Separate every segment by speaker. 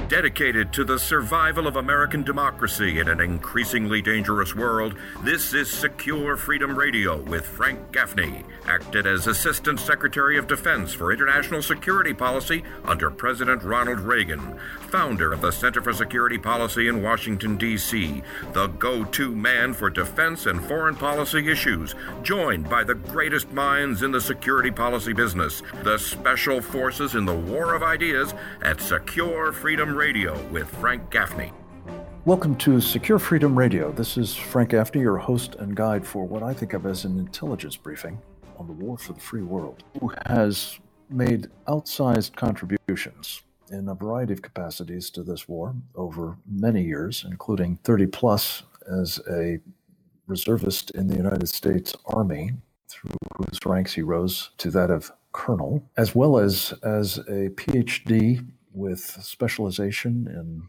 Speaker 1: Dedicated to the survival of American democracy in an increasingly dangerous world, this is Secure Freedom Radio with Frank Gaffney, acted as Assistant Secretary of Defense for International Security Policy under President Ronald Reagan, founder of the Center for Security Policy in Washington, D.C., the go-to man for defense and foreign policy issues, joined by the greatest minds in the security policy business, the special forces in the war of ideas at Secure Freedom Radio with Frank Gaffney.
Speaker 2: Welcome to Secure Freedom Radio. This is Frank Gaffney, your host and guide for what I think of as an intelligence briefing on the war for the free world, who has made outsized contributions in a variety of capacities to this war over many years, including 30 plus as a reservist in the United States Army, through whose ranks he rose to that of colonel, as well as a PhD with specialization in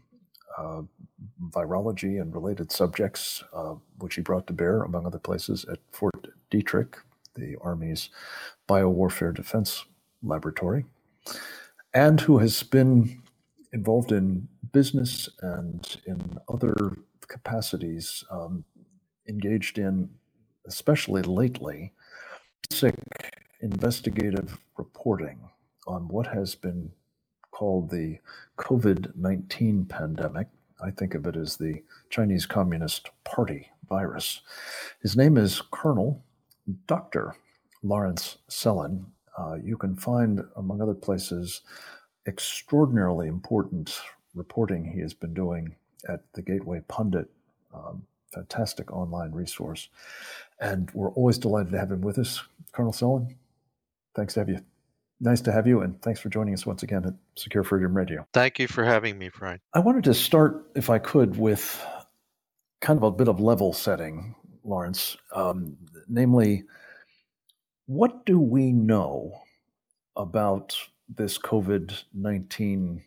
Speaker 2: virology and related subjects, which he brought to bear, among other places, at Fort Detrick, the Army's biowarfare defense laboratory, and who has been involved in business and in other capacities, engaged in, especially lately, basic investigative reporting on what has been called the COVID-19 pandemic. I think of it as the Chinese Communist Party virus. His name is Colonel Dr. Lawrence Sellin. You can find, among other places, extraordinarily important reporting he has been doing at the Gateway Pundit, fantastic online resource. And we're always delighted to have him with us. Colonel Sellin, thanks to have you. Nice to have you, and thanks for joining us once again at Secure Freedom Radio.
Speaker 3: Thank you for having me, Frank.
Speaker 2: I wanted to start, if I could, with kind of a bit of level setting, Lawrence. Namely, what do we know about this COVID-19,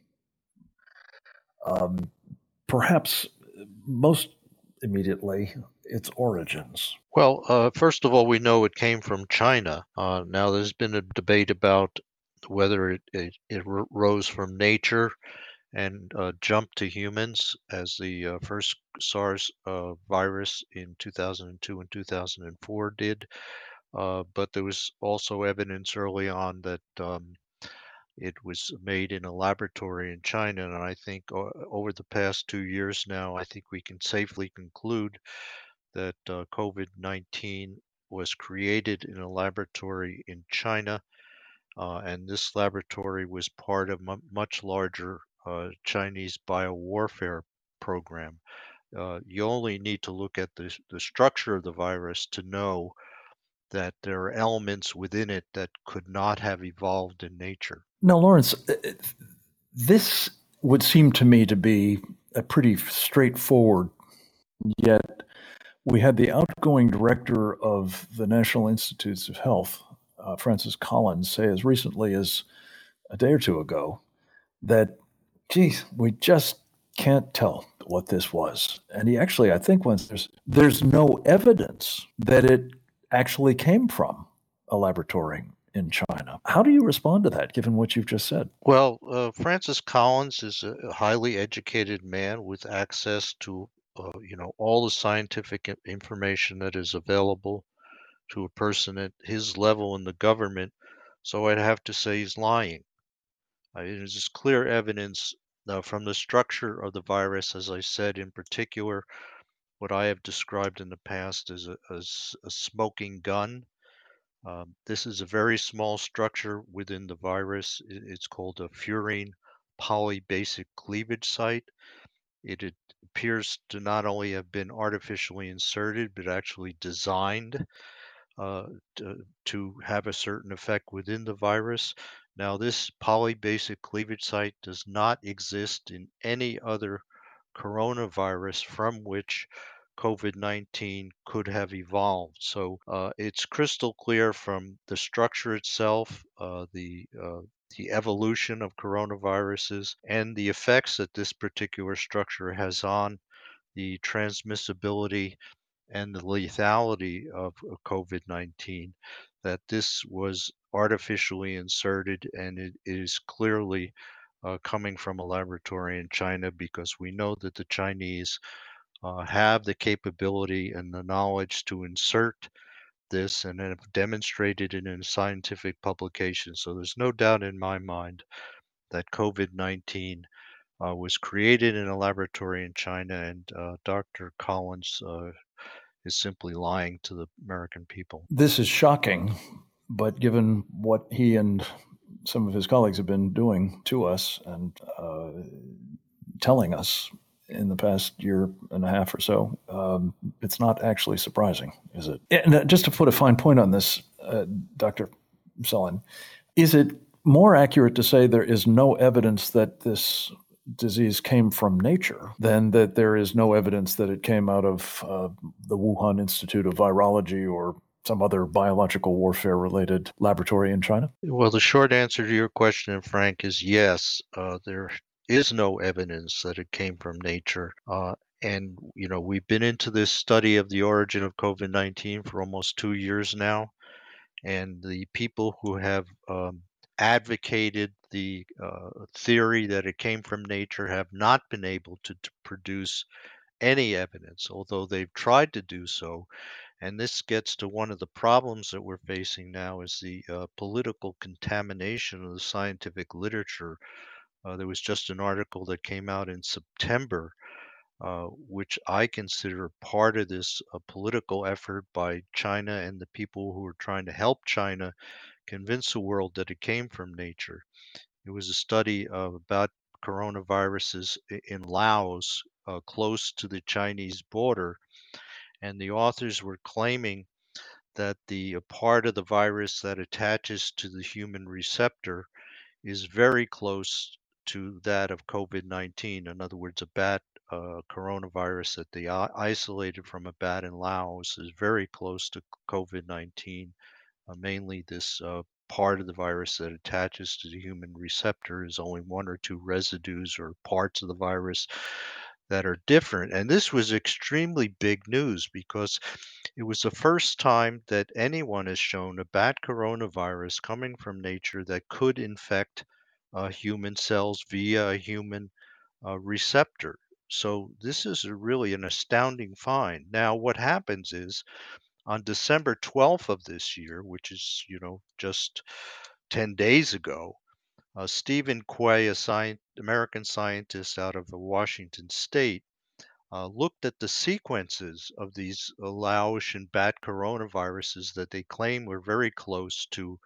Speaker 2: perhaps most immediately, its origins?
Speaker 3: Well, first of all, we know it came from China. Now, there's been a debate about whether it rose from nature and jumped to humans as the first SARS virus in 2002 and 2004 did. But there was also evidence early on that it was made in a laboratory in China. And I think over the past 2 years now, I think we can safely conclude that COVID-19 was created in a laboratory in China, and this laboratory was part of a much larger Chinese biowarfare program. You only need to look at the structure of the virus to know that there are elements within it that could not have evolved in nature.
Speaker 2: Now, Lawrence, this would seem to me to be a pretty straightforward, yet we had the outgoing director of the National Institutes of Health, Francis Collins, say as recently as a day or two ago that, geez, we just can't tell what this was. And he actually, I think, there's no evidence that it actually came from a laboratory in China. How do you respond to that, given what you've just said?
Speaker 3: Well, Francis Collins is a highly educated man with access to all the scientific information that is available to a person at his level in the government. So I'd have to say he's lying. There's clear evidence from the structure of the virus, as I said, in particular, what I have described in the past as a smoking gun. This is a very small structure within the virus. It's called a furin polybasic cleavage site. It appears to not only have been artificially inserted, but actually designed to have a certain effect within the virus. Now, this polybasic cleavage site does not exist in any other coronavirus from which COVID-19 could have evolved. So it's crystal clear from the structure itself, the evolution of coronaviruses, and the effects that this particular structure has on the transmissibility and the lethality of COVID-19, that this was artificially inserted, and it is clearly coming from a laboratory in China, because we know that the Chinese have the capability and the knowledge to insert this and have demonstrated it in scientific publications. So there's no doubt in my mind that COVID-19 was created in a laboratory in China, and Dr. Collins is simply lying to the American people.
Speaker 2: This is shocking, but given what he and some of his colleagues have been doing to us and telling us in the past year and a half or so, it's not actually surprising, is it? And just to put a fine point on this, Dr. Selin, is it more accurate to say there is no evidence that this disease came from nature than that there is no evidence that it came out of the Wuhan Institute of Virology or some other biological warfare related laboratory in China?
Speaker 3: Well, the short answer to your question, Frank, is yes. There is no evidence that it came from nature. And, we've been into this study of the origin of COVID-19 for almost 2 years now. And the people who have advocated the theory that it came from nature have not been able to produce any evidence, although they've tried to do so. And this gets to one of the problems that we're facing now is the political contamination of the scientific literature. There was just an article that came out in September, which I consider part of this political effort by China and the people who are trying to help China convince the world that it came from nature. It was a study about coronaviruses in Laos, close to the Chinese border, and the authors were claiming that the part of the virus that attaches to the human receptor is very close to that of COVID-19. In other words, a bat coronavirus that they isolated from a bat in Laos is very close to COVID-19. Mainly this part of the virus that attaches to the human receptor is only one or two residues or parts of the virus that are different. And this was extremely big news because it was the first time that anyone has shown a bat coronavirus coming from nature that could infect human cells via a human receptor. So this is really an astounding find. Now, what happens is on December 12th of this year, which is, just 10 days ago, Stephen Quay, a American scientist out of Washington State, looked at the sequences of these Laotian bat coronaviruses that they claim were very close to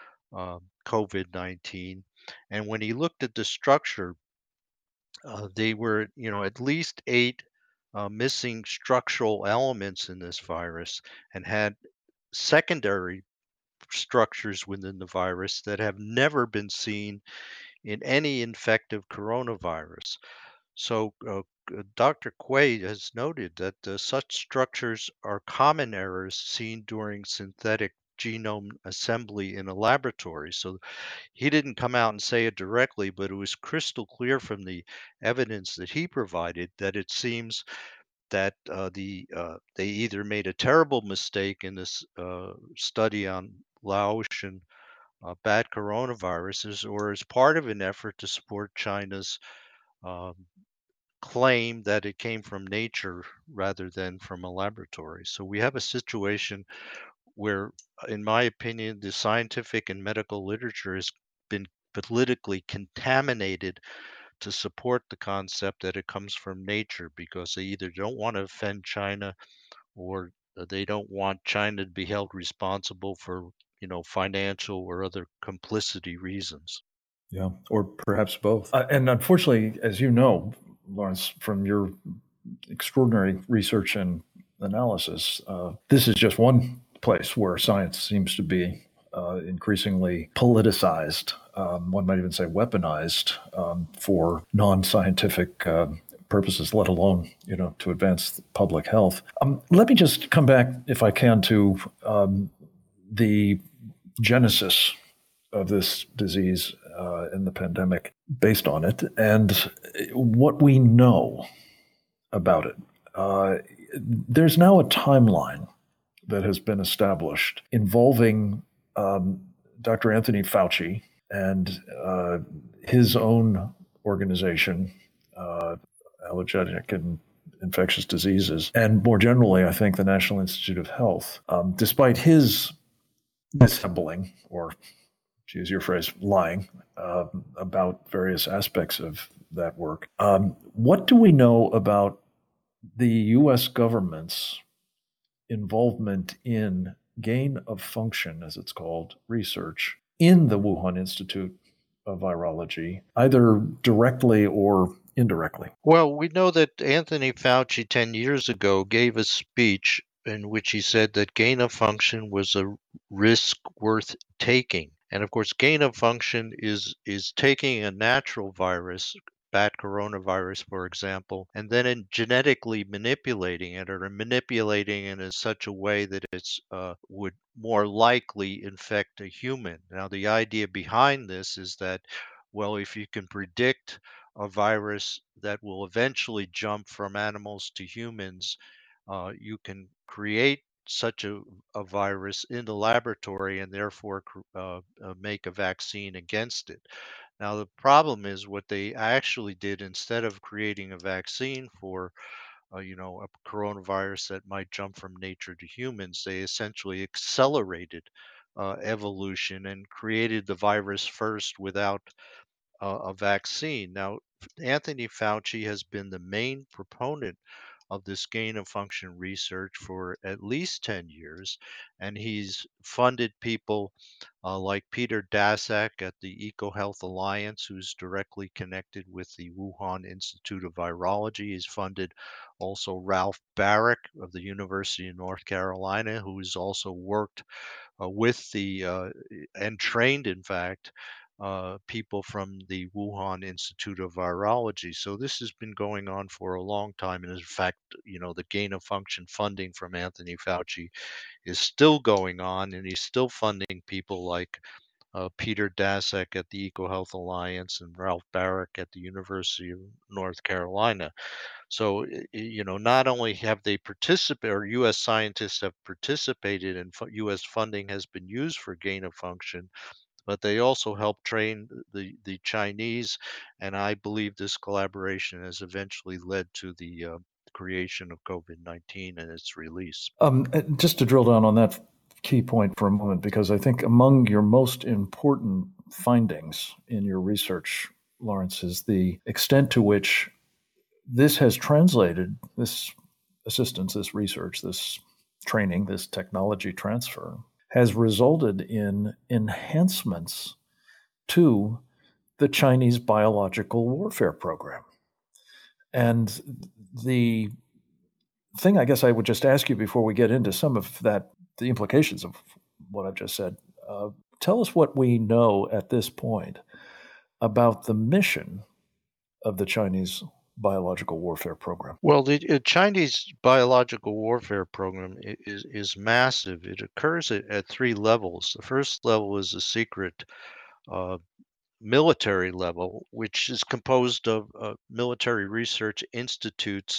Speaker 3: COVID-19. And when he looked at the structure, they were, at least 8 missing structural elements in this virus and had secondary structures within the virus that have never been seen in any infective coronavirus. So, Dr. Quay has noted that such structures are common errors seen during synthetic genome assembly in a laboratory. So he didn't come out and say it directly, but it was crystal clear from the evidence that he provided that it seems that they either made a terrible mistake in this study on Laotian bat coronaviruses, or as part of an effort to support China's claim that it came from nature rather than from a laboratory. So we have a situation where, in my opinion, the scientific and medical literature has been politically contaminated to support the concept that it comes from nature because they either don't want to offend China or they don't want China to be held responsible for, financial or other complicity reasons.
Speaker 2: Yeah, or perhaps both. And unfortunately, as you know, Lawrence, from your extraordinary research and analysis, this is just one place where science seems to be increasingly politicized. One might even say weaponized for non-scientific purposes, let alone, to advance public health. Let me just come back, if I can, to the genesis of this disease and the pandemic based on it, and what we know about it. There's now a timeline that has been established involving Dr. Anthony Fauci and his own Organization, Allergenic and Infectious Diseases, and more generally, I think the National Institute of Health, despite his dissembling, or to use your phrase, lying about various aspects of that work. What do we know about the U.S. government's involvement in gain of function, as it's called, research in the Wuhan Institute of Virology, either directly or indirectly?
Speaker 3: Well, we know that Anthony Fauci 10 years ago gave a speech in which he said that gain of function was a risk worth taking. And of course, gain of function is taking a natural virus, bat coronavirus, for example, and then genetically manipulating it, or manipulating it in such a way that it's would more likely infect a human. Now, the idea behind this is that, well, if you can predict a virus that will eventually jump from animals to humans, you can create such a virus in the laboratory and therefore make a vaccine against it. Now, the problem is what they actually did, instead of creating a vaccine for a coronavirus that might jump from nature to humans, they essentially accelerated evolution and created the virus first without a vaccine. Now, Anthony Fauci has been the main proponent of this gain of function research for at least 10 years, and he's funded people like Peter Daszak at the EcoHealth Alliance, who's directly connected with the Wuhan Institute of Virology. He's funded also Ralph Baric of the University of North Carolina, who's also worked with and trained, in fact, people from the Wuhan Institute of Virology. So this has been going on for a long time. And in fact, the gain of function funding from Anthony Fauci is still going on, and he's still funding people like Peter Daszak at the EcoHealth Alliance and Ralph Baric at the University of North Carolina. So, not only have they participated, or U.S. scientists have participated, and U.S. funding has been used for gain of function, but they also help train the Chinese, and I believe this collaboration has eventually led to the creation of COVID-19 and its release.
Speaker 2: Just to drill down on that key point for a moment, because I think among your most important findings in your research, Lawrence, is the extent to which this has translated, this assistance, this research, this training, this technology transfer, has resulted in enhancements to the Chinese biological warfare program. And the thing I guess I would just ask you before we get into some of that, the implications of what I've just said, tell us what we know at this point about the mission of the Chinese biological warfare program.
Speaker 3: Well, the Chinese biological warfare program is massive. It occurs at three levels. The first level is a secret military level, which is composed of military research institutes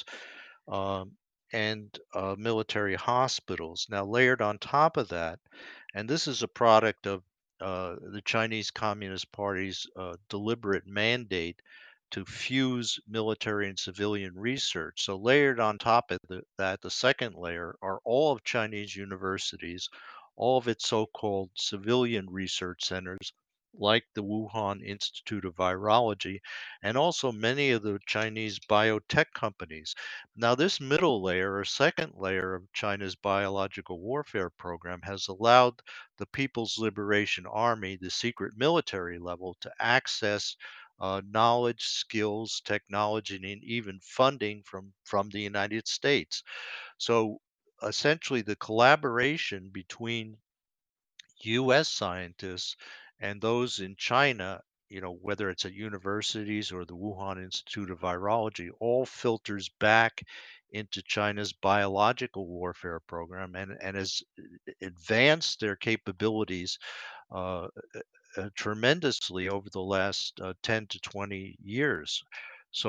Speaker 3: and military hospitals. Now, layered on top of that, and this is a product of the Chinese Communist Party's deliberate mandate to fuse military and civilian research. So, layered on top of that, the second layer are all of Chinese universities, all of its so called civilian research centers, like the Wuhan Institute of Virology, and also many of the Chinese biotech companies. Now, this middle layer or second layer of China's biological warfare program has allowed the People's Liberation Army, the secret military level, to access knowledge, skills, technology, and even funding from the United States. So essentially, the collaboration between U.S. scientists and those in China, whether it's at universities or the Wuhan Institute of Virology, all filters back into China's biological warfare program and has advanced their capabilities uh, tremendously over the last 10 to 20 years. So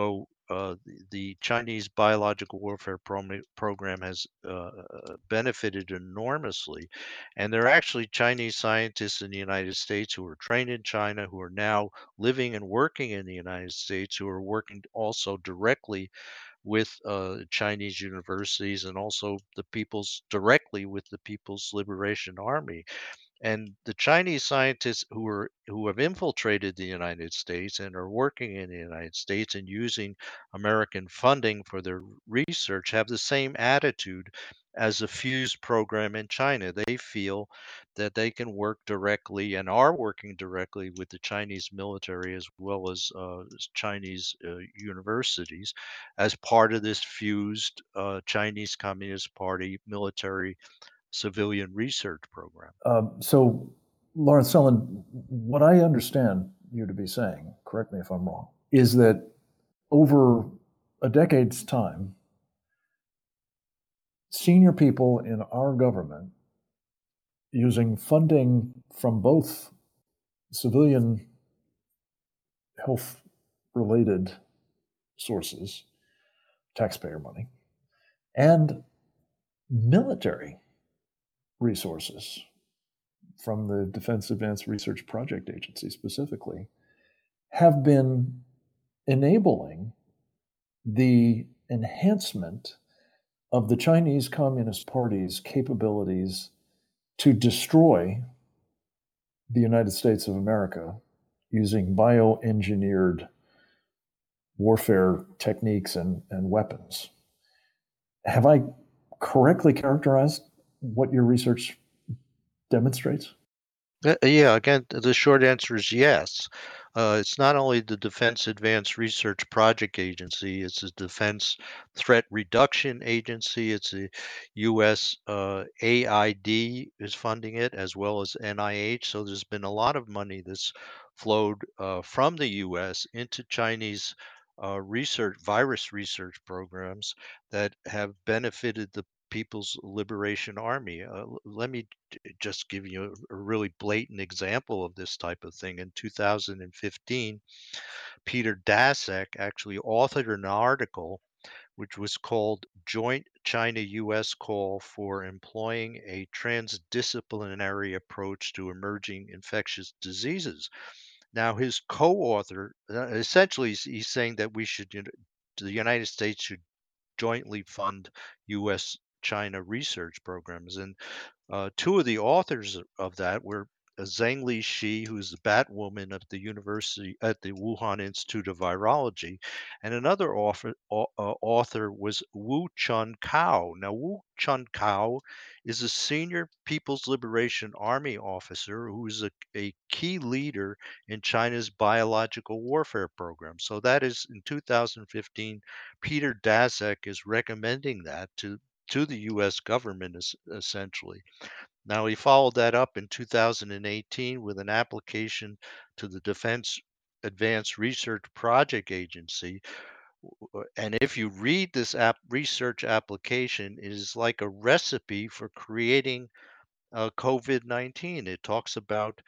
Speaker 3: the Chinese biological warfare program has benefited enormously. And there are actually Chinese scientists in the United States who were trained in China, who are now living and working in the United States, who are working also directly with Chinese universities and also directly with the People's Liberation Army. And the Chinese scientists who have infiltrated the United States and are working in the United States and using American funding for their research have the same attitude as the FUSE program in China. They feel that they can work directly and are working directly with the Chinese military as well as Chinese universities as part of this fused Chinese Communist Party military civilian research program.
Speaker 2: So, Lawrence Sellin, what I understand you to be saying, correct me if I'm wrong, is that over a decade's time, senior people in our government, using funding from both civilian health-related sources, taxpayer money, and military resources from the Defense Advanced Research Project Agency specifically, have been enabling the enhancement of the Chinese Communist Party's capabilities to destroy the United States of America using bioengineered warfare techniques and weapons. Have I correctly characterized what your research demonstrates?
Speaker 3: Yeah, again, the short answer is yes. It's not only the Defense Advanced Research Project Agency, it's the Defense Threat Reduction Agency, it's the U.S. AID is funding it, as well as NIH. So there's been a lot of money that's flowed from the U.S. into Chinese virus research programs that have benefited the People's Liberation Army. Let me just give you a really blatant example of this type of thing. In 2015, Peter Daszak actually authored an article which was called Joint China-US Call for Employing a Transdisciplinary Approach to Emerging Infectious Diseases. Now, his co-author, essentially, he's saying that the United States should jointly fund U.S. China research programs. And two of the authors of that were Zhengli Shi, who's the Batwoman at the Wuhan Institute of Virology, and another author was Wu Chun-Kao. Now, Wu Chun-Kao is a senior People's Liberation Army officer who is a key leader in China's biological warfare program. So that is in 2015, Peter Daszak is recommending that to the U.S. government, essentially. Now, he followed that up in 2018 with an application to the Defense Advanced Research Project Agency. And if you read this research application, it is like a recipe for creating COVID-19. It talks about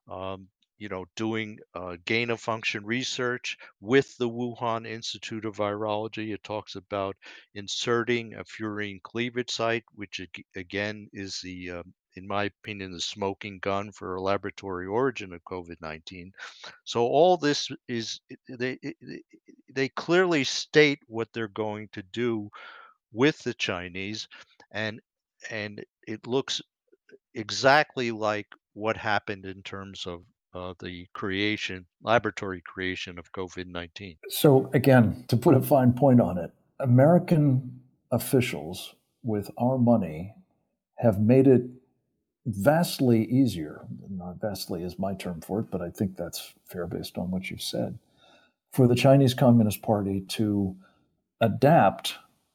Speaker 3: doing gain of function research with the Wuhan Institute of Virology. It talks about inserting a furin cleavage site, which again is in my opinion, the smoking gun for a laboratory origin of COVID-19. So all this is, they clearly state what they're going to do with the Chinese, and it looks exactly like what happened in terms of the laboratory creation of COVID-19.
Speaker 2: So again, to put a fine point on it, American officials with our money have made it vastly easier, not vastly is my term for it, but I think that's fair based on what you've said, for the Chinese Communist Party to adapt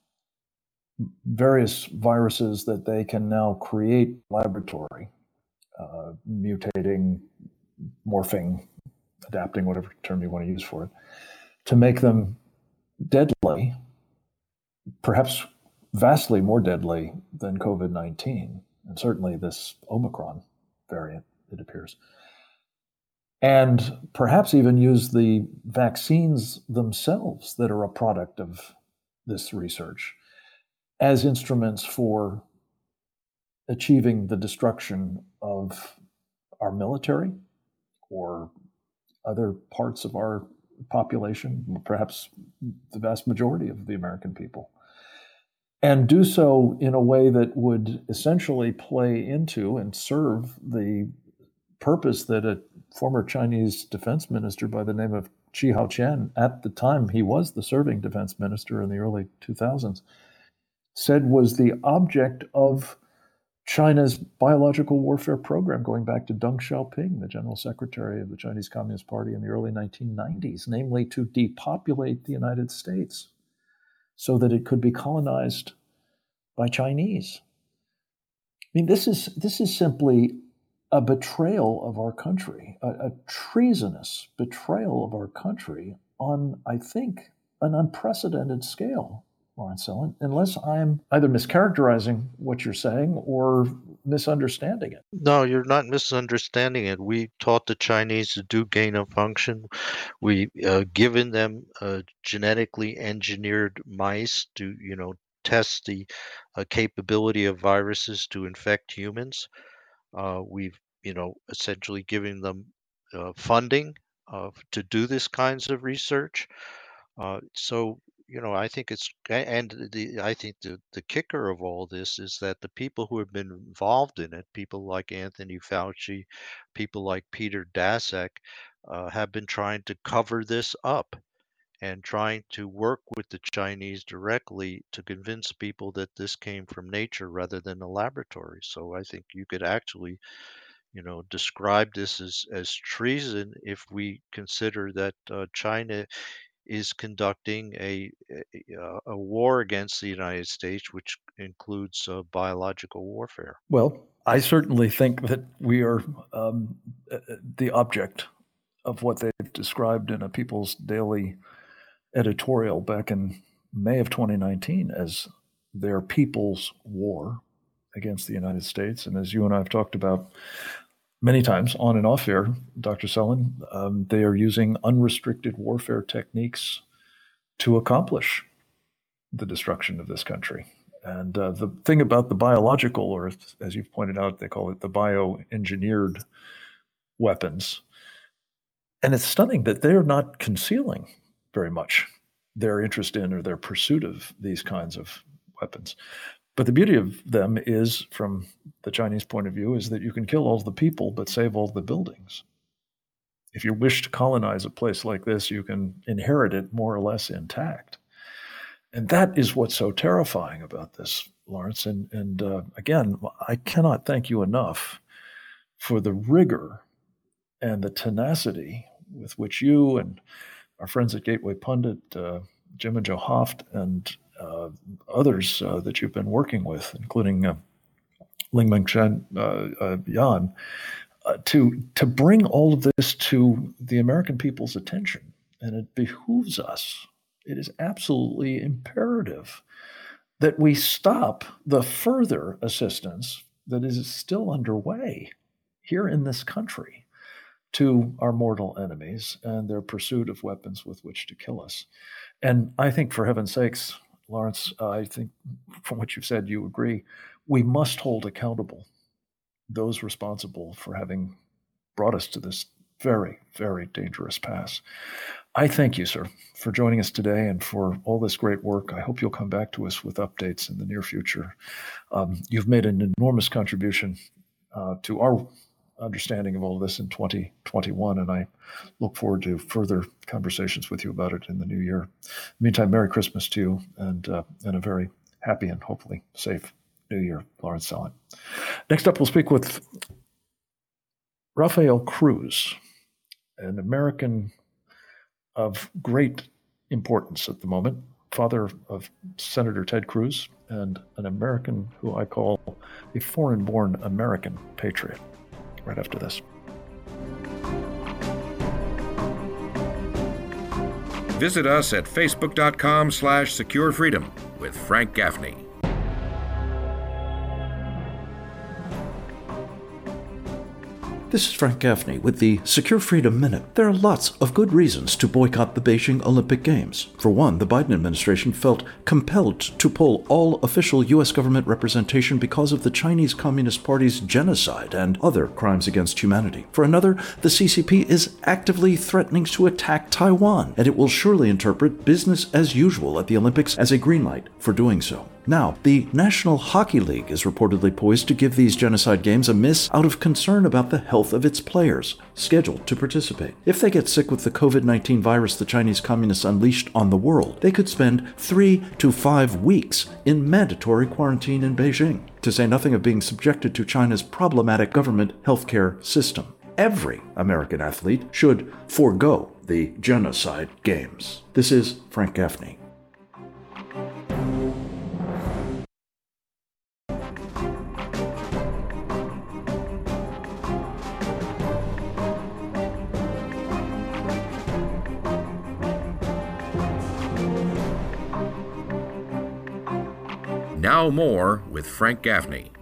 Speaker 2: various viruses that they can now create in the laboratory, mutating, morphing, adapting, whatever term you want to use for it, to make them deadly, perhaps vastly more deadly than COVID-19, and certainly this Omicron variant, it appears. and perhaps even use the vaccines themselves that are a product of this research as instruments for achieving the destruction of our military or other parts of our population, perhaps the vast majority of the American people, and do so in a way that would essentially play into and serve the purpose that a former Chinese defense minister by the name of Chi Haoqian, at the time he was the serving defense minister in the early 2000s, said was the object of China's biological warfare program, going back to Deng Xiaoping, the general secretary of the Chinese Communist Party in the early 1990s, namely to depopulate the United States so that it could be colonized by Chinese. I mean, this is simply a betrayal of our country, a treasonous betrayal of our country on, I think, an unprecedented scale, Lawrence Sellin, unless I'm either mischaracterizing what you're saying or misunderstanding it.
Speaker 3: No, you're not misunderstanding it. We taught the Chinese to do gain of function. We given them genetically engineered mice to, test the capability of viruses to infect humans. We've, essentially giving them funding to do this kinds of research. So, I think I think the kicker of all this is that the people who have been involved in it, people like Anthony Fauci, people like Peter Daszak, have been trying to cover this up and trying to work with the Chinese directly to convince people that this came from nature rather than a laboratory. So I think you could actually, describe this as treason if we consider that China is conducting a war against the United States, which includes biological warfare.
Speaker 2: Well, I certainly think that we are the object of what they've described in a People's Daily editorial back in May of 2019 as their people's war against the United States. And as you and I have talked about many times on and off air, Dr. Sellin, they are using unrestricted warfare techniques to accomplish the destruction of this country. And the thing about the biological, or as you've pointed out, they call it the bioengineered weapons. And it's stunning that they're not concealing very much their interest in or their pursuit of these kinds of weapons. But the beauty of them is, from the Chinese point of view, is that you can kill all the people but save all the buildings. If you wish to colonize a place like this, you can inherit it more or less intact. And that is what's so terrifying about this, Lawrence. And again, I cannot thank you enough for the rigor and the tenacity with which you and our friends at Gateway Pundit, Jim and Joe Hoft, and others that you've been working with, including Lingmeng Chen Yan, to bring all of this to the American people's attention. And it behooves us, it is absolutely imperative that we stop the further assistance that is still underway here in this country to our mortal enemies and their pursuit of weapons with which to kill us. And I think, for heaven's sakes, Lawrence, I think from what you've said, you agree, we must hold accountable those responsible for having brought us to this very, very dangerous pass. I thank you, sir, for joining us today and for all this great work. I hope you'll come back to us with updates in the near future. You've made an enormous contribution to our understanding of all of this in 2021, and I look forward to further conversations with you about it in the new year. In the meantime, Merry Christmas to you and a very happy and hopefully safe New Year, Lawrence Sellin. Next up, we'll speak with Rafael Cruz, an American of great importance at the moment, father of Senator Ted Cruz, and an American who I call a foreign-born American patriot. Right after this.
Speaker 1: Visit us at facebook.com/securefreedom with Frank Gaffney.
Speaker 4: This is Frank Gaffney with the Secure Freedom Minute. There are lots of good reasons to boycott the Beijing Olympic Games. For one, the Biden administration felt compelled to pull all official U.S. government representation because of the Chinese Communist Party's genocide and other crimes against humanity. For another, the CCP is actively threatening to attack Taiwan, and it will surely interpret business as usual at the Olympics as a green light for doing so. Now, the National Hockey League is reportedly poised to give these genocide games a miss out of concern about the health of its players scheduled to participate. If they get sick with the COVID-19 virus the Chinese communists unleashed on the world, they could spend 3 to 5 weeks in mandatory quarantine in Beijing, to say nothing of being subjected to China's problematic government healthcare system. Every American athlete should forego the genocide games. This is Frank Gaffney.
Speaker 1: Now more with Frank Gaffney.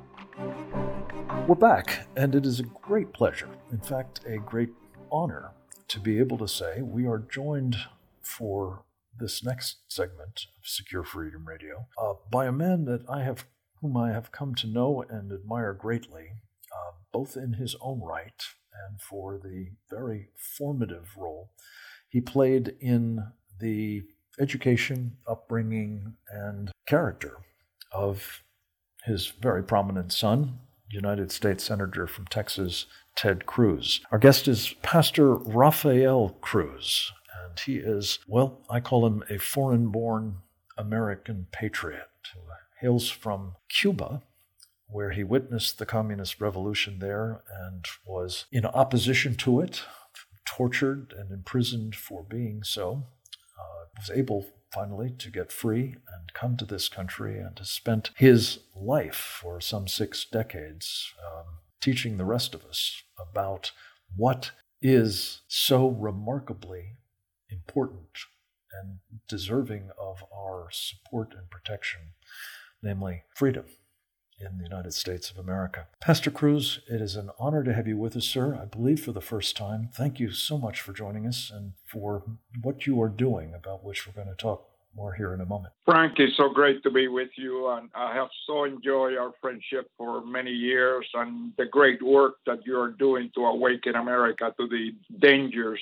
Speaker 2: We're back, and it is a great pleasure, in fact, a great honor, to be able to say we are joined for this next segment of Secure Freedom Radio by a man whom I have come to know and admire greatly, both in his own right and for the very formative role he played in the education, upbringing, and character of his very prominent son, United States Senator from Texas, Ted Cruz. Our guest is Pastor Rafael Cruz, and he is, well, I call him a foreign-born American patriot who hails from Cuba, where he witnessed the communist revolution there and was in opposition to it, tortured and imprisoned for being so, was able finally to get free and come to this country and has spent his life for some 6 decades teaching the rest of us about what is so remarkably important and deserving of our support and protection, namely freedom in the United States of America. Pastor Cruz, it is an honor to have you with us, sir, I believe for the first time. Thank you so much for joining us and for what you are doing, about which we're going to talk more here in a moment.
Speaker 5: Frank, it's so great to be with you, and I have so enjoyed our friendship for many years and the great work that you are doing to awaken America to the dangers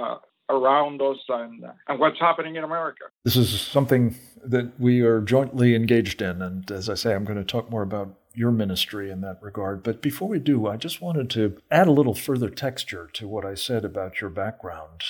Speaker 5: around us and what's happening in America.
Speaker 2: This is something that we are jointly engaged in, and as I say, I'm going to talk more about your ministry in that regard. But before we do, I just wanted to add a little further texture to what I said about your background.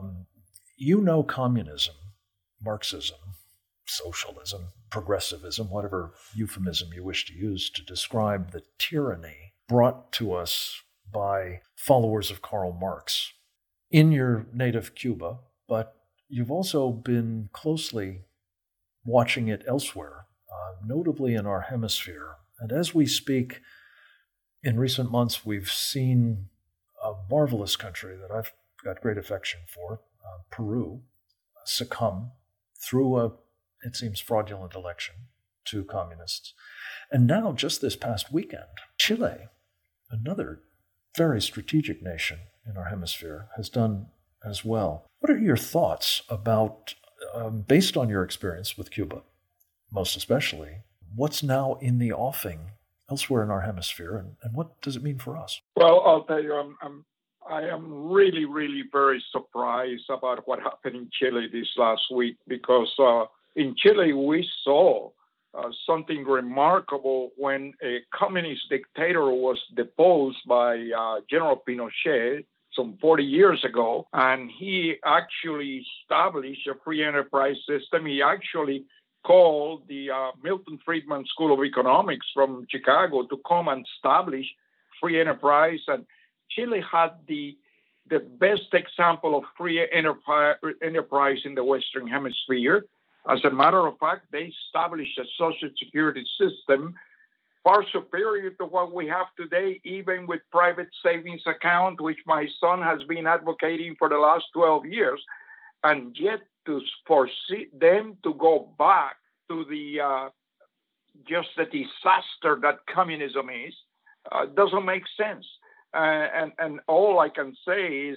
Speaker 2: You know communism, Marxism, socialism, progressivism, whatever euphemism you wish to use to describe the tyranny brought to us by followers of Karl Marx in your native Cuba, but you've also been closely watching it elsewhere, notably in our hemisphere. And as we speak, in recent months, we've seen a marvelous country that I've got great affection for, Peru, succumb through it seems, fraudulent election to communists. And now, just this past weekend, Chile, another very strategic nation in our hemisphere, has done as well. What are your thoughts about, based on your experience with Cuba, most especially, what's now in the offing elsewhere in our hemisphere, and what does it mean for us?
Speaker 5: Well, I'll tell you, I am really, really very surprised about what happened in Chile this last week, because in Chile we saw something remarkable when a communist dictator was deposed by General Pinochet some 40 years ago, and he actually established a free enterprise system. He actually called the Milton Friedman School of Economics from Chicago to come and establish free enterprise. And Chile had the best example of free enterprise in the Western Hemisphere. As a matter of fact, they established a social security system far superior to what we have today, even with private savings account, which my son has been advocating for the last 12 years. And yet to foresee them to go back to just the disaster that communism is, doesn't make sense. And all I can say is,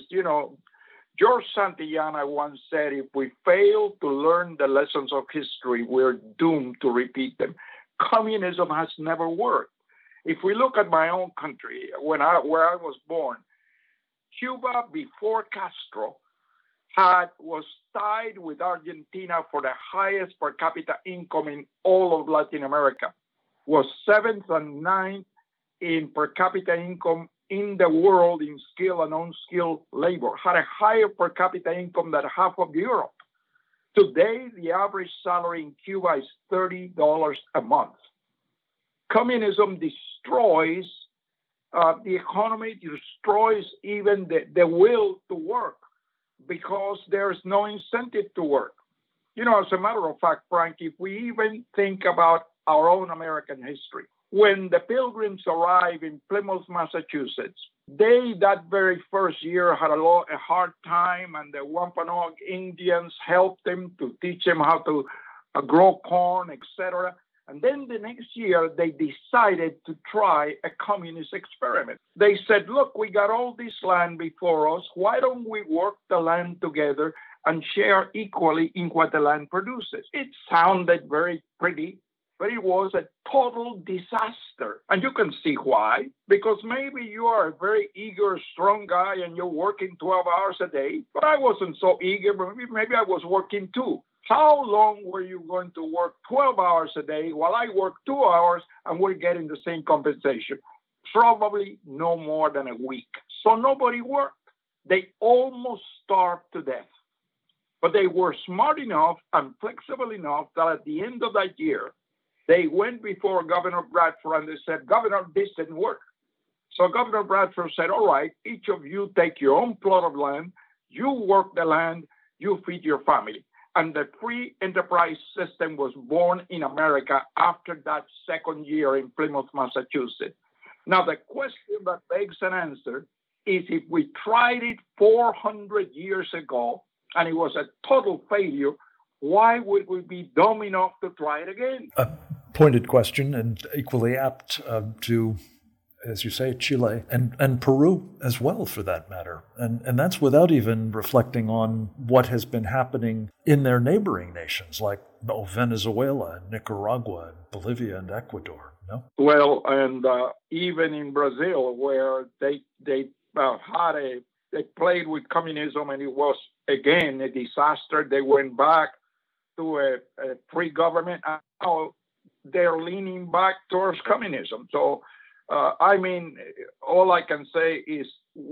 Speaker 5: George Santayana once said, if we fail to learn the lessons of history, we're doomed to repeat them. Communism has never worked. If we look at my own country, where I was born, Cuba before Castro was tied with Argentina for the highest per capita income in all of Latin America, was 7th and 9th in per capita income in the world in skilled and unskilled labor, had a higher per capita income than half of Europe. Today, the average salary in Cuba is $30 a month. Communism destroys the economy, destroys even the will to work because there's no incentive to work. As a matter of fact, Frank, if we even think about our own American history, when the Pilgrims arrived in Plymouth, Massachusetts, they that very first year had a hard time, and the Wampanoag Indians helped them to teach them how to grow corn, etc. And then the next year, they decided to try a communist experiment. They said, look, we got all this land before us. Why don't we work the land together and share equally in what the land produces? It sounded very pretty, but it was a total disaster. And you can see why, because maybe you are a very eager, strong guy and you're working 12 hours a day, but I wasn't so eager, but maybe I was working too. How long were you going to work 12 hours a day while I work 2 hours and we're getting the same compensation? Probably no more than a week. So nobody worked. They almost starved to death. But they were smart enough and flexible enough that at the end of that year, they went before Governor Bradford and they said, Governor, this didn't work. So Governor Bradford said, all right, each of you take your own plot of land, you work the land, you feed your family. And the free enterprise system was born in America after that second year in Plymouth, Massachusetts. Now, the question that begs an answer is if we tried it 400 years ago and it was a total failure, why would we be dumb enough to try it again?
Speaker 2: A pointed question and equally apt to, as you say, Chile and Peru as well, for that matter. And that's without even reflecting on what has been happening in their neighboring nations like Venezuela, Nicaragua, Bolivia, and Ecuador. No?
Speaker 5: Well, and even in Brazil, where they played with communism and it was, again, a disaster. They went back to a free government. Now they're leaning back towards communism. So, all I can say is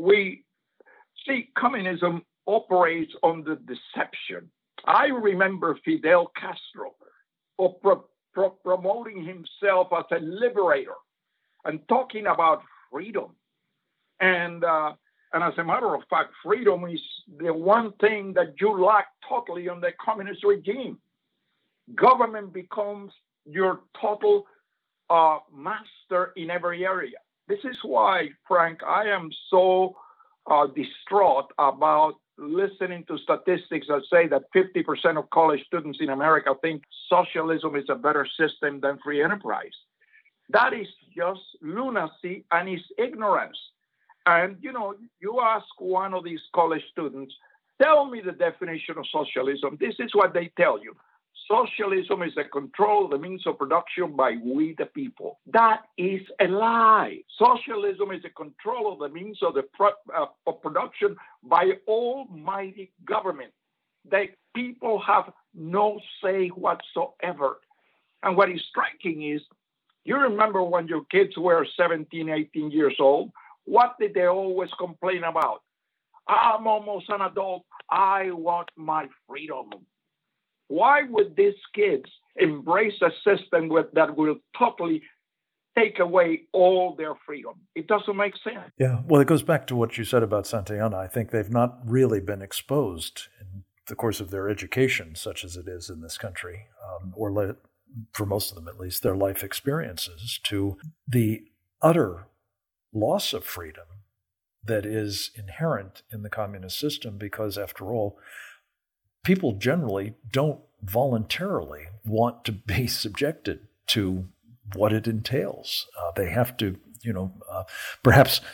Speaker 5: communism operates under deception. I remember Fidel Castro promoting himself as a liberator and talking about freedom. And as a matter of fact, freedom is the one thing that you lack totally on the communist regime. Government becomes your total master in every area. This is why, Frank, I am so distraught about listening to statistics that say that 50% of college students in America think socialism is a better system than free enterprise. That is just lunacy and is ignorance. And, you ask one of these college students, tell me the definition of socialism. This is what they tell you. Socialism is the control of the means of production by we the people. That is a lie. Socialism is the control of the means of of production by almighty government. The people have no say whatsoever. And what is striking is, you remember when your kids were 17, 18 years old, what did they always complain about? I'm almost an adult. I want my freedom. Why would these kids embrace a system that will totally take away all their freedom? It doesn't make sense.
Speaker 2: Yeah, well, it goes back to what you said about Santayana. I think they've not really been exposed in the course of their education, such as it is in this country, or for most of them at least, their life experiences, to the utter loss of freedom that is inherent in the communist system, because after all, people generally don't voluntarily want to be subjected to what it entails. They have to, perhaps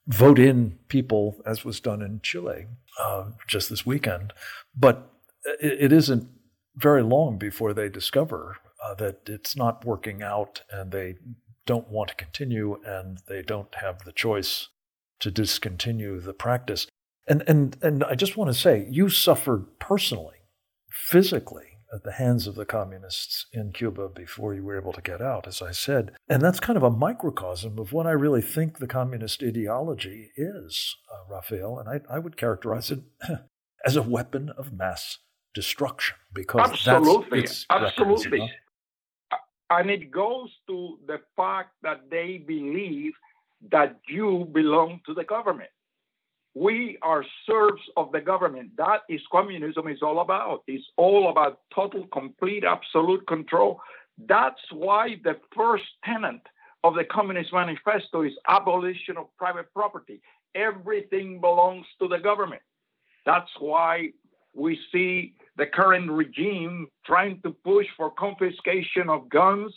Speaker 2: vote in people, as was done in Chile just this weekend. But it isn't very long before they discover that it's not working out, and they don't want to continue, and they don't have the choice to discontinue the practice. And I just want to say, you suffered personally, physically, at the hands of the communists in Cuba before you were able to get out, as I said. And that's kind of a microcosm of what I really think the communist ideology is, Rafael. And I would characterize it as a weapon of mass destruction, because
Speaker 5: absolutely.
Speaker 2: Absolutely.
Speaker 5: And it goes to the fact that they believe that you belong to the government. We are serfs of the government. That is communism is all about. It's all about total, complete, absolute control. That's why the first tenet of the Communist Manifesto is abolition of private property. Everything belongs to the government. That's why we see the current regime trying to push for confiscation of guns,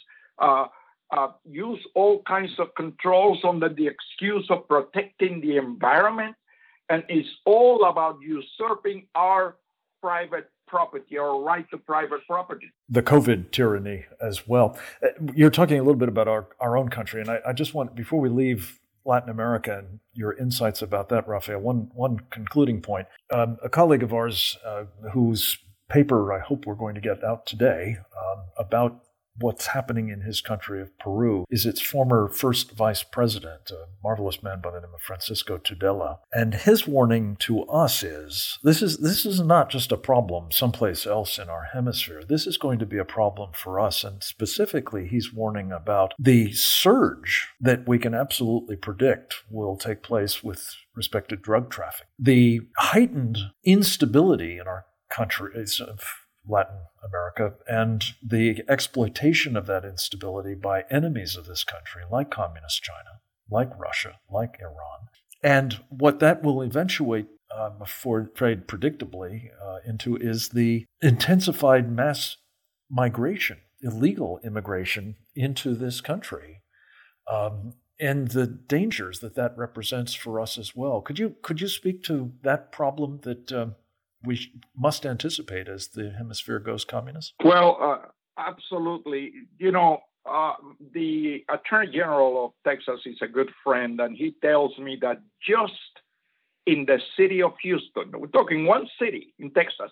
Speaker 5: use all kinds of controls under the excuse of protecting the environment. And it's all about usurping our private property, our right to private property.
Speaker 2: The COVID tyranny as well. You're talking a little bit about our own country, and I just want, before we leave Latin America and your insights about that, Rafael, one concluding point. A colleague of ours whose paper I hope we're going to get out today about what's happening in his country of Peru is its former first vice president, a marvelous man by the name of Francisco Tudela. And his warning to us is, this is not just a problem someplace else in our hemisphere. This is going to be a problem for us. And specifically, he's warning about the surge that we can absolutely predict will take place with respect to drug trafficking. The heightened instability in our countries of Latin America, and the exploitation of that instability by enemies of this country, like Communist China, like Russia, like Iran. And what that will eventuate, for trade predictably, into is the intensified mass migration, illegal immigration into this country, and the dangers that represents for us as well. Could you speak to that problem that we must anticipate as the hemisphere goes communist?
Speaker 5: Well, absolutely. The Attorney General of Texas is a good friend, and he tells me that just in the city of Houston, we're talking one city in Texas,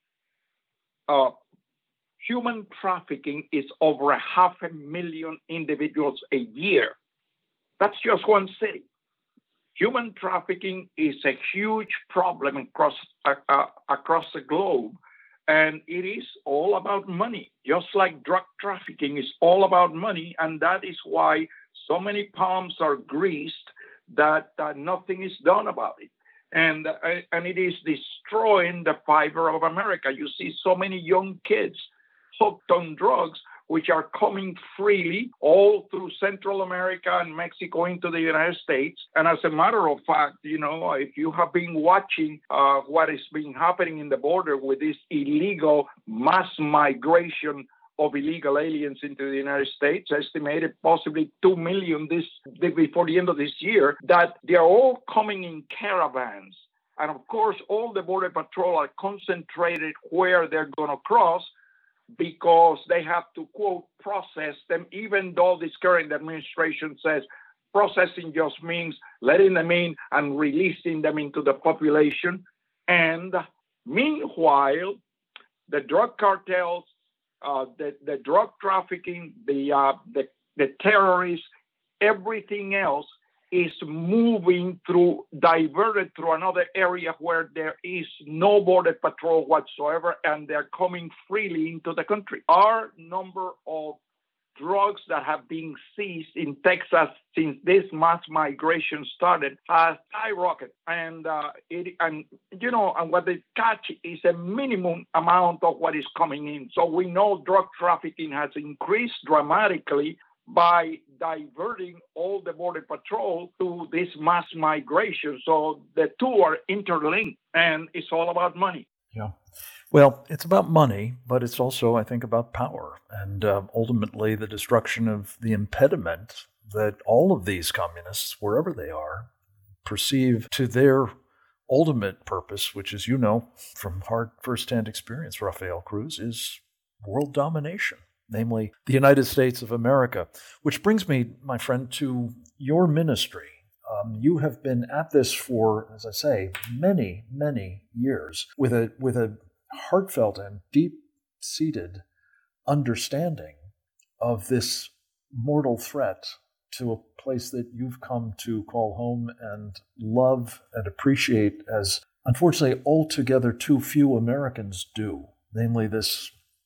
Speaker 5: human trafficking is over 500,000 individuals a year. That's just one city. Human trafficking is a huge problem across the globe, and it is all about money, just like drug trafficking is all about money, and that is why so many palms are greased that nothing is done about it. And it is destroying the fiber of America. You see so many young kids hooked on drugs, which are coming freely all through Central America and Mexico into the United States. And as a matter of fact, if you have been watching what is been happening in the border with this illegal mass migration of illegal aliens into the United States, estimated possibly 2 million before the end of this year, that they're all coming in caravans. And of course, all the Border Patrol are concentrated where they're going to cross, because they have to, quote, process them, even though this current administration says processing just means letting them in and releasing them into the population. And meanwhile, the drug cartels, the drug trafficking, the terrorists, everything else is diverted through another area where there is no border patrol whatsoever, and they're coming freely into the country. Our number of drugs that have been seized in Texas since this mass migration started has skyrocketed, and what they catch is a minimum amount of what is coming in. So we know drug trafficking has increased dramatically by diverting all the border patrol to this mass migration. So the two are interlinked, and it's all about money.
Speaker 2: Yeah. Well, it's about money, but it's also, I think, about power, and ultimately the destruction of the impediment that all of these communists, wherever they are, perceive to their ultimate purpose, which, as you know from hard firsthand experience, Rafael Cruz, is world domination, namely the United States of America. Which brings me, my friend, to your ministry. You have been at this for, as I say, many, many years with a heartfelt and deep-seated understanding of this mortal threat to a place that you've come to call home and love and appreciate as, unfortunately, altogether too few Americans do, namely this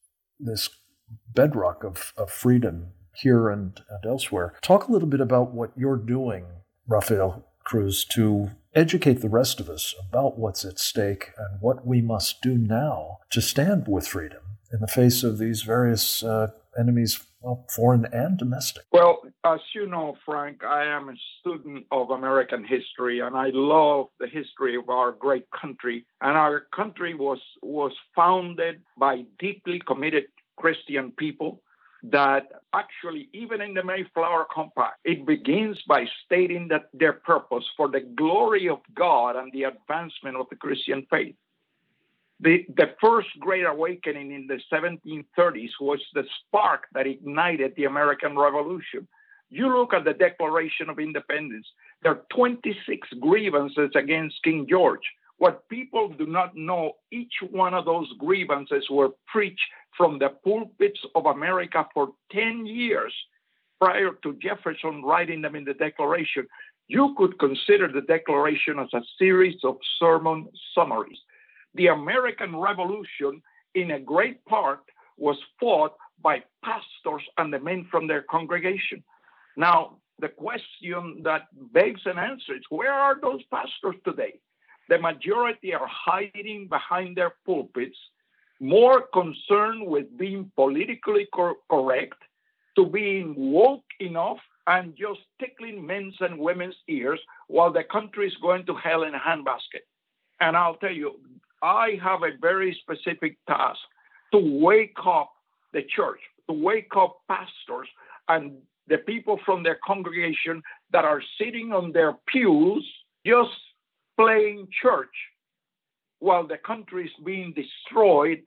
Speaker 2: bedrock of freedom here and elsewhere. Talk a little bit about what you're doing, Rafael Cruz, to educate the rest of us about what's at stake and what we must do now to stand with freedom in the face of these various enemies, well, foreign and domestic.
Speaker 5: Well, as you know, Frank, I am a student of American history, and I love the history of our great country. And our country was founded by deeply committed Christian people that actually, even in the Mayflower Compact, it begins by stating that their purpose for the glory of God and the advancement of the Christian faith. The first Great Awakening in the 1730s was the spark that ignited the American Revolution. You look at the Declaration of Independence, there are 26 grievances against King George. What people do not know, each one of those grievances were preached from the pulpits of America for 10 years prior to Jefferson writing them in the Declaration. You could consider the Declaration as a series of sermon summaries. The American Revolution, in a great part, was fought by pastors and the men from their congregation. Now, the question that begs an answer is, where are those pastors today? The majority are hiding behind their pulpits, more concerned with being politically correct, to being woke enough and just tickling men's and women's ears while the country is going to hell in a handbasket. And I'll tell you, I have a very specific task to wake up the church, to wake up pastors and the people from their congregation that are sitting on their pews just playing church while the country is being destroyed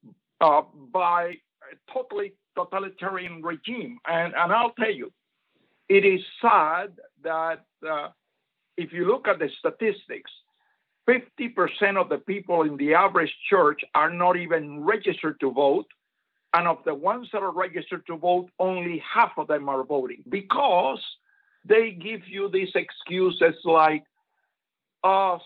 Speaker 5: by a totally totalitarian regime. And I'll tell you, it is sad that if you look at the statistics, 50% of the people in the average church are not even registered to vote. And of the ones that are registered to vote, only half of them are voting because they give you these excuses like, God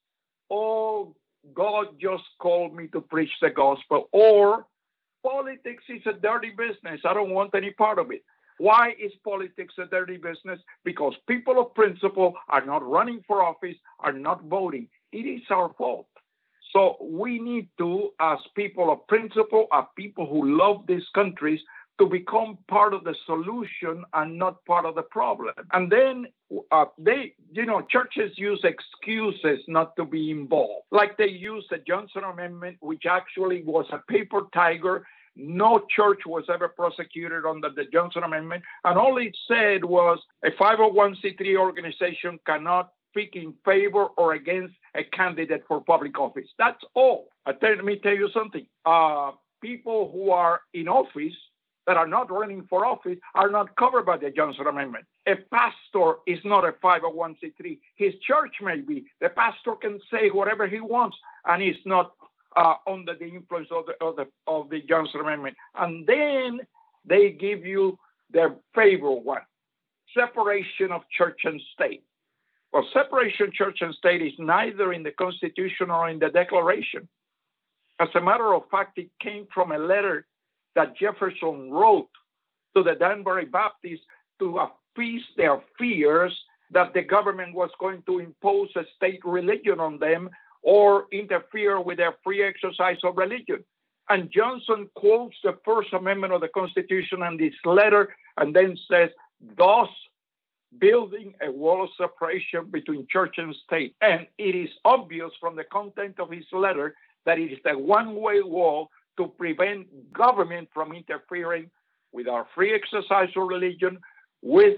Speaker 5: just called me to preach the gospel, or politics is a dirty business. I don't want any part of it. Why is politics a dirty business? Because people of principle are not running for office, are not voting. It is our fault. So we need to, as people of principle, as people who love these countries, to become part of the solution and not part of the problem. And then churches use excuses not to be involved. Like they used the Johnson Amendment, which actually was a paper tiger. No church was ever prosecuted under the Johnson Amendment. And all it said was a 501c3 organization cannot speak in favor or against a candidate for public office. That's all. Let me tell you something. People who are in office that are not running for office are not covered by the Johnson Amendment. A pastor is not a 501c3. His church may be. The pastor can say whatever he wants, and he's not under the influence of the Johnson Amendment. And then they give you their favorite one, separation of church and state. Well, separation of church and state is neither in the Constitution or in the Declaration. As a matter of fact, it came from a letter that Jefferson wrote to the Danbury Baptists to appease their fears that the government was going to impose a state religion on them or interfere with their free exercise of religion. And Johnson quotes the First Amendment of the Constitution and this letter and then says, thus building a wall of separation between church and state. And it is obvious from the content of his letter that it is a one-way wall to prevent government from interfering with our free exercise of religion, with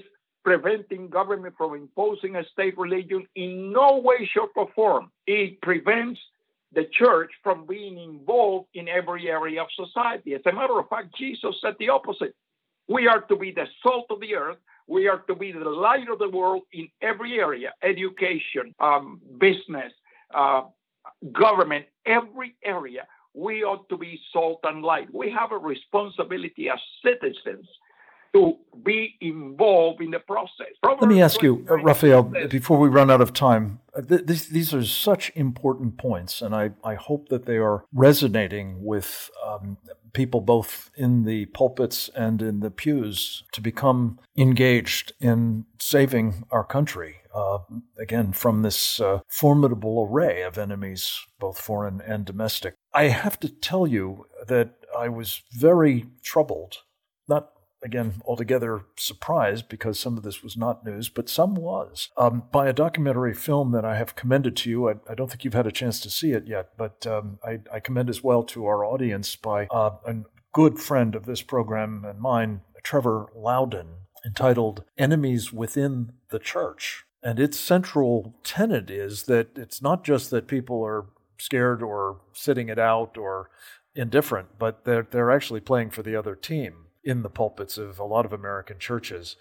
Speaker 5: preventing government from imposing a state religion in no way, shape, or form. It prevents the church from being involved in every area of society. As a matter of fact, Jesus said the opposite. We are to be the salt of the earth. We are to be the light of the world in every area, education, business, government, every area. We ought to be salt and light. We have a responsibility as citizens to be involved in the process.
Speaker 2: Let me ask you, Rafael, before we run out of time, these are such important points, and I hope that they are resonating with people both in the pulpits and in the pews to become engaged in saving our country, again, from this formidable array of enemies, both foreign and domestic. I have to tell you that I was very troubled, not again, altogether surprised, because some of this was not news, but some was, by a documentary film that I have commended to you. I don't think you've had a chance to see it yet, but I commend as well to our audience by a good friend of this program and mine, Trevor Loudon, entitled Enemies Within the Church. And its central tenet is that it's not just that people are scared or sitting it out or indifferent, but they're actually playing for the other team in the pulpits of a lot of American churches.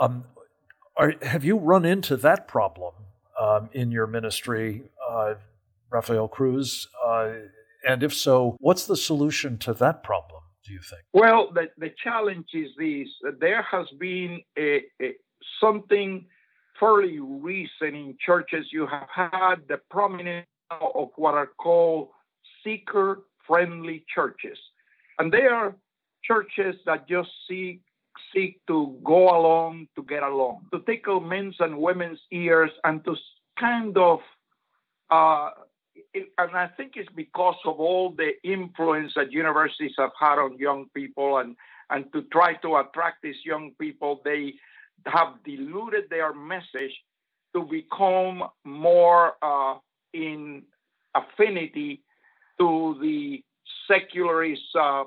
Speaker 2: Have you run into that problem in your ministry, Rafael Cruz? And if so, what's the solution to that problem, do you think?
Speaker 5: Well, the challenge is this. There has been something fairly recent in churches. You have had the prominence of what are called seeker-friendly churches. And they are churches that just seek to go along, to get along, to tickle men's and women's ears, and to kind of, and I think it's because of all the influence that universities have had on young people, and to try to attract these young people, they have diluted their message to become more in affinity to the secularist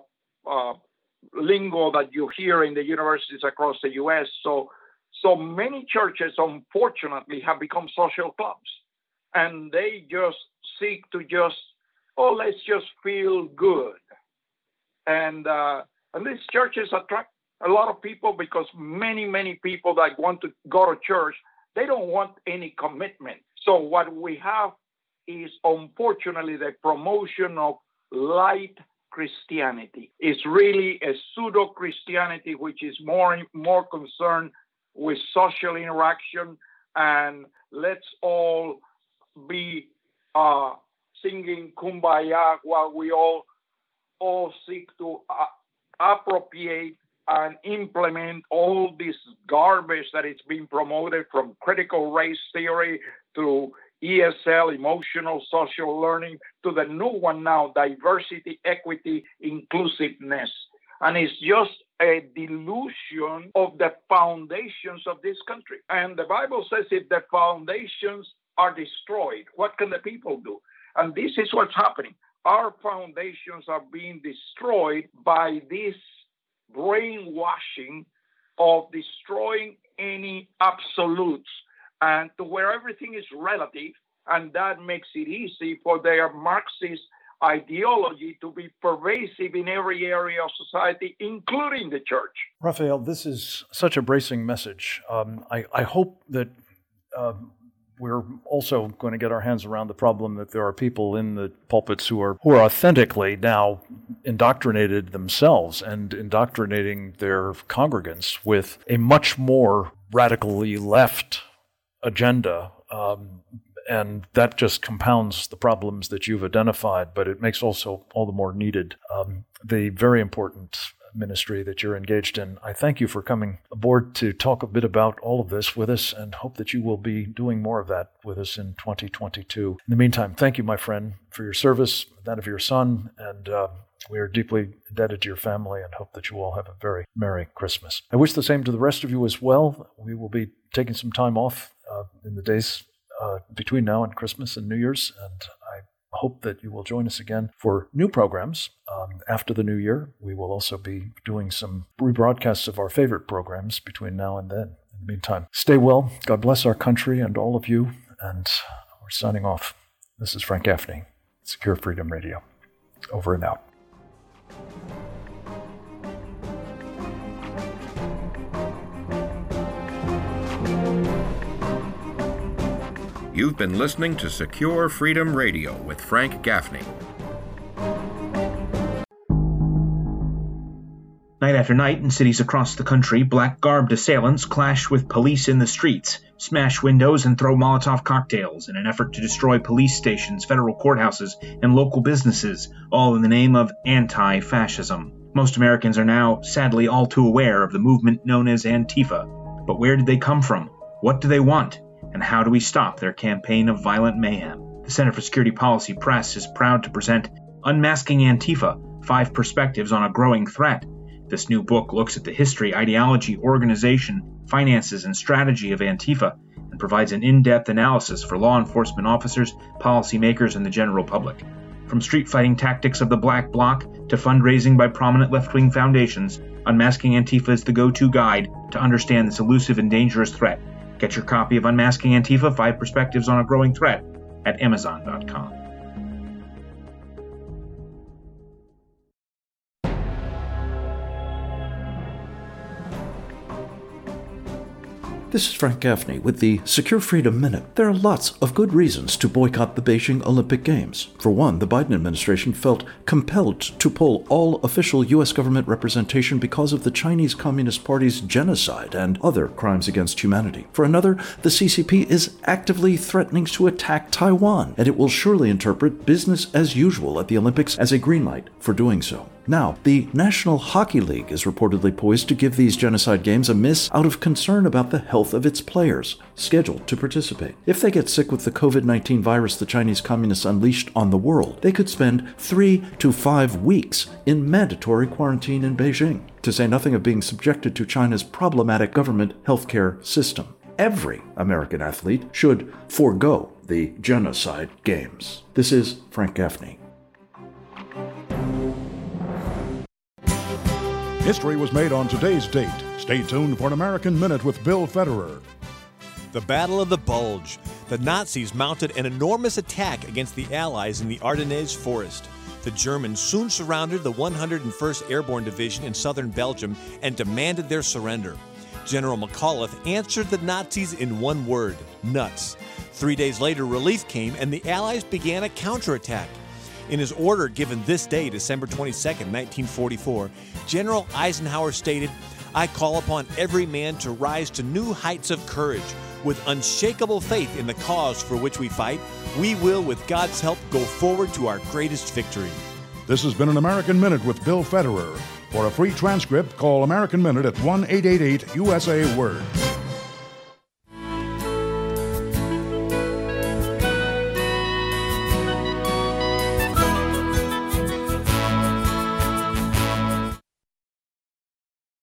Speaker 5: lingo that you hear in the universities across the U.S. So many churches, unfortunately, have become social clubs, and they just seek to let's just feel good. And these churches attract a lot of people because many people that want to go to church, they don't want any commitment. So what we have is, unfortunately, the promotion of light Christianity. It's really a pseudo-Christianity, which is more concerned with social interaction, and let's all be singing Kumbaya while we all seek to appropriate and implement all this garbage that is being promoted, from critical race theory to ESL, emotional social learning, to the new one now, diversity, equity, inclusiveness. And it's just a delusion of the foundations of this country. And the Bible says if the foundations are destroyed, what can the people do? And this is what's happening. Our foundations are being destroyed by this brainwashing of destroying any absolutes, and to where everything is relative, and that makes it easy for their Marxist ideology to be pervasive in every area of society, including the church.
Speaker 2: Rafael, this is such a bracing message. I hope that we're also going to get our hands around the problem that there are people in the pulpits who are authentically now indoctrinated themselves and indoctrinating their congregants with a much more radically left agenda, and that just compounds the problems that you've identified, but it makes also all the more needed the very important ministry that you're engaged in. I thank you for coming aboard to talk a bit about all of this with us, and hope that you will be doing more of that with us in 2022. In the meantime, thank you, my friend, for your service, that of your son, and we are deeply indebted to your family, and hope that you all have a very Merry Christmas. I wish the same to the rest of you as well. We will be taking some time off in the days between now and Christmas and New Year's, and I hope that you will join us again for new programs after the new year. We will also be doing some rebroadcasts of our favorite programs between now and then. In the meantime, stay well. God bless our country and all of you. And we're signing off. This is Frank Gaffney, Secure Freedom Radio. Over and out.
Speaker 1: You've been listening to Secure Freedom Radio with Frank Gaffney.
Speaker 6: Night after night in cities across the country, black-garbed assailants clash with police in the streets, smash windows and throw Molotov cocktails in an effort to destroy police stations, federal courthouses, and local businesses, all in the name of anti-fascism. Most Americans are now, sadly, all too aware of the movement known as Antifa. But where did they come from? What do they want? And how do we stop their campaign of violent mayhem? The Center for Security Policy Press is proud to present Unmasking Antifa, 5 Perspectives on a Growing Threat. This new book looks at the history, ideology, organization, finances, and strategy of Antifa and provides an in-depth analysis for law enforcement officers, policymakers, and the general public. From street-fighting tactics of the Black Bloc to fundraising by prominent left-wing foundations, Unmasking Antifa is the go-to guide to understand this elusive and dangerous threat. Get your copy of Unmasking Antifa, 5 Perspectives on a Growing Threat at Amazon.com.
Speaker 4: This is Frank Gaffney with the Secure Freedom Minute. There are lots of good reasons to boycott the Beijing Olympic Games. For one, the Biden administration felt compelled to pull all official U.S. government representation because of the Chinese Communist Party's genocide and other crimes against humanity. For another, the CCP is actively threatening to attack Taiwan, and it will surely interpret business as usual at the Olympics as a green light for doing so. Now, the National Hockey League is reportedly poised to give these genocide games a miss out of concern about the health of its players, scheduled to participate. If they get sick with the COVID-19 virus the Chinese communists unleashed on the world, they could spend 3 to 5 weeks in mandatory quarantine in Beijing, to say nothing of being subjected to China's problematic government healthcare system. Every American athlete should forego the genocide games. This is Frank Gaffney.
Speaker 7: History was made on today's date. Stay tuned for an American Minute with Bill Federer.
Speaker 8: The Battle of the Bulge. The Nazis mounted an enormous attack against the Allies in the Ardennes forest. The Germans soon surrounded the 101st Airborne Division in southern Belgium and demanded their surrender. General McAuliffe answered the Nazis in one word: nuts. 3 days later, relief came and the Allies began a counterattack. In his order given this day, December 22, 1944, General Eisenhower stated, "I call upon every man to rise to new heights of courage. With unshakable faith in the cause for which we fight, we will, with God's help, go forward to our greatest victory."
Speaker 7: This has been an American Minute with Bill Federer. For a free transcript, call American Minute at 1-888-USA-WORD.